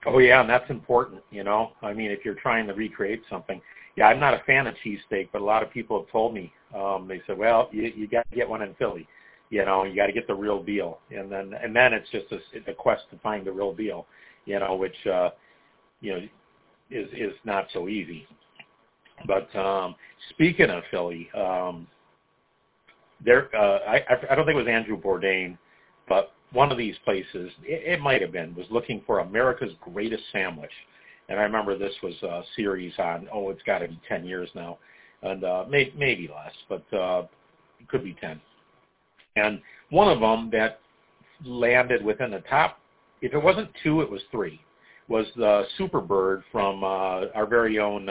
Oh yeah, and that's important, you know. I mean, if you're trying to recreate something, yeah, I'm not a fan of cheesesteak, but a lot of people have told me, they said, well, you got to get one in Philly, you know, you got to get the real deal, and then it's just a quest to find the real deal, you know, which you know is not so easy. But speaking of Philly, there I don't think it was Andrew Bourdain, but one of these places, it might have been, was looking for America's Greatest Sandwich. And I remember this was a series on, it's got to be 10 years now, and maybe less, but it could be 10. And one of them that landed within the top, if it wasn't 2, it was 3, was the Superbird from our very own,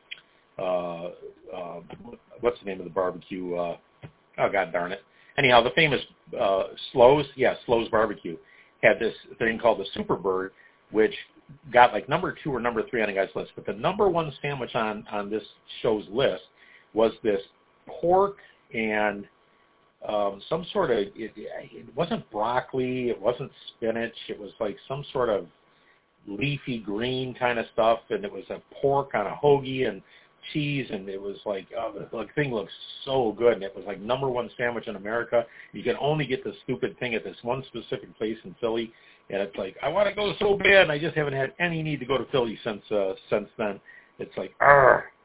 what's the name of the barbecue? Oh, God darn it. Anyhow, the famous Slows Barbecue had this thing called the Superbird, which got like number 2 or number 3 on the guy's list. But the number 1 sandwich on this show's list was this pork and some sort of, it wasn't broccoli, it wasn't spinach, it was like some sort of leafy green kind of stuff, and it was a pork on a hoagie and cheese, and it was like, the thing looked so good, and it was like number 1 sandwich in America. You can only get this stupid thing at this one specific place in Philly, and it's like, I want to go so bad, and I just haven't had any need to go to Philly since then. It's like,